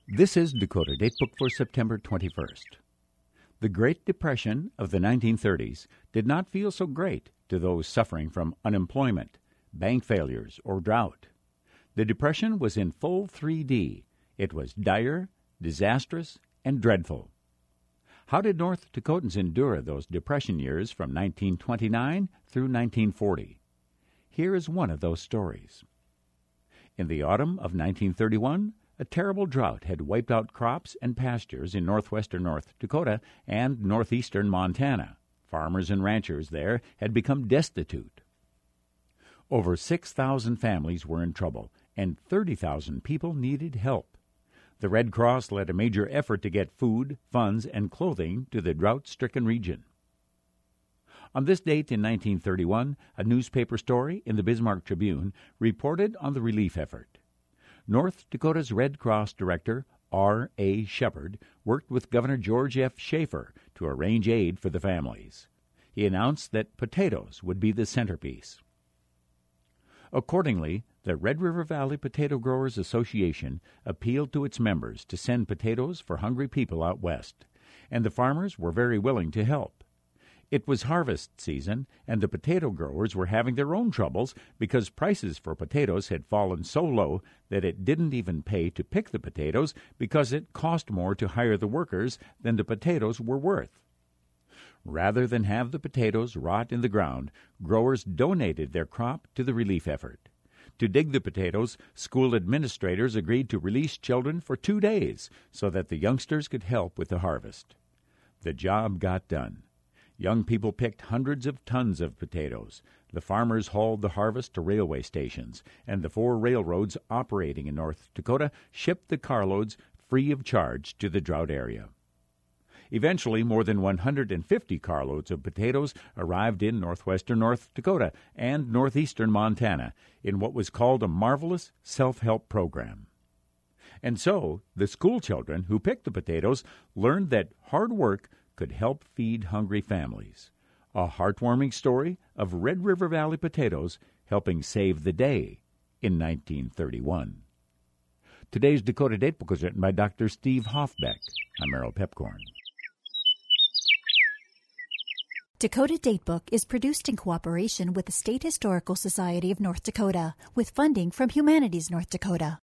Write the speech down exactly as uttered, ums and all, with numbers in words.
This is Dakota Datebook for September twenty-first. The Great Depression of the nineteen thirties did not feel so great to those suffering from unemployment, bank failures, or drought. The Depression was in full three D. It was dire, disastrous, and dreadful. How did North Dakotans endure those Depression years from nineteen twenty-nine through nineteen forty? Here is one of those stories. In the autumn of nineteen thirty-one, a terrible drought had wiped out crops and pastures in northwestern North Dakota and northeastern Montana. Farmers and ranchers there had become destitute. Over six thousand families were in trouble, and thirty thousand people needed help. The Red Cross led a major effort to get food, funds, and clothing to the drought-stricken region. On this date in nineteen thirty-one, a newspaper story in the Bismarck Tribune reported on the relief effort. North Dakota's Red Cross director, R A Shepard, worked with Governor George F. Schaefer to arrange aid for the families. He announced that potatoes would be the centerpiece. Accordingly, the Red River Valley Potato Growers Association appealed to its members to send potatoes for hungry people out west, and the farmers were very willing to help. It was harvest season, and the potato growers were having their own troubles because prices for potatoes had fallen so low that it didn't even pay to pick the potatoes because it cost more to hire the workers than the potatoes were worth. Rather than have the potatoes rot in the ground, growers donated their crop to the relief effort. To dig the potatoes, school administrators agreed to release children for two days so that the youngsters could help with the harvest. The job got done. Young people picked hundreds of tons of potatoes. The farmers hauled the harvest to railway stations, and the four railroads operating in North Dakota shipped the carloads free of charge to the drought area. Eventually, more than one hundred fifty carloads of potatoes arrived in northwestern North Dakota and northeastern Montana in what was called a marvelous self-help program. And so, the school children who picked the potatoes learned that hard work could help feed hungry families. A heartwarming story of Red River Valley potatoes helping save the day in nineteen thirty-one. Today's Dakota Datebook was written by Doctor Steve Hoffbeck. I'm Merrill Pepcorn. Dakota Datebook is produced in cooperation with the State Historical Society of North Dakota with funding from Humanities North Dakota.